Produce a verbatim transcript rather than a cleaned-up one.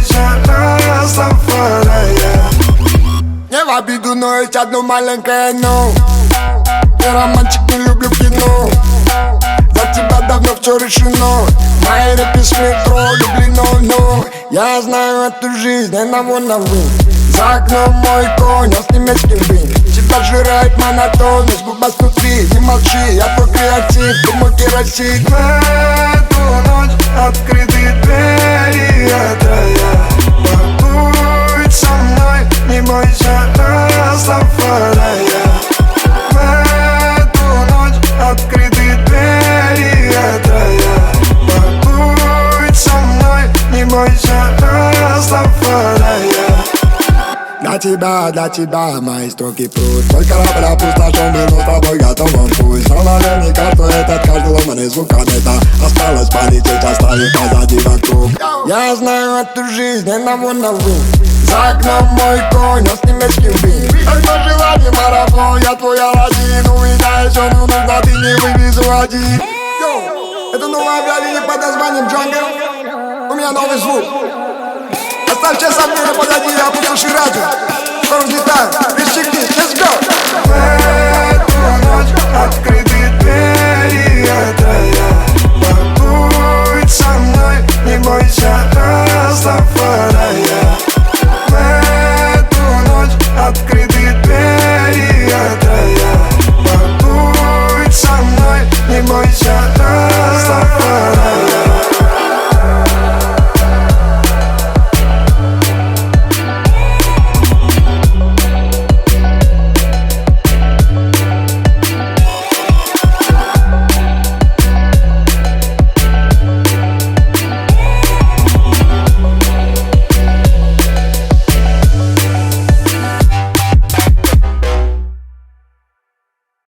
бойся, Растафария. Не в обиду, но есть одно маленькое но. Я романтик, не люблю кино. За тебя давно все решено. Мои рэпы с метро, люблено, но я знаю эту жизнь, я на вон на вы. За окном мой конь, а с немецким блин. Тебя жирает монотонность, губа снутри. Не молчи, я твой креатив, ты мой керосин. В эту ночь открыты двери от рая. Побудь со мной, не бойся, Растафария. В эту ночь открыты двери от рая. Побудь со мной, не бойся, Растафария. Для тебя, для тебя мои строки пруд. Твой корабль опустошен, был с тобой готов он пусть. Но наверняка, что этот каждый ломаный звук от это осталось полететь, оставив позади вокруг. Я знаю эту жизнь, я на вон на вы. За окном мой конь, а с немецким бин. Только желание марафон, я твой Аладдин. Увидишь, он нужно, ты не вывезу один. Йоу, это новое объявление под названием Джангл. У меня новый звук. Оставь все сомнения позади, я опустоши радио. Скоро взлетаем, пристегнись, let's go.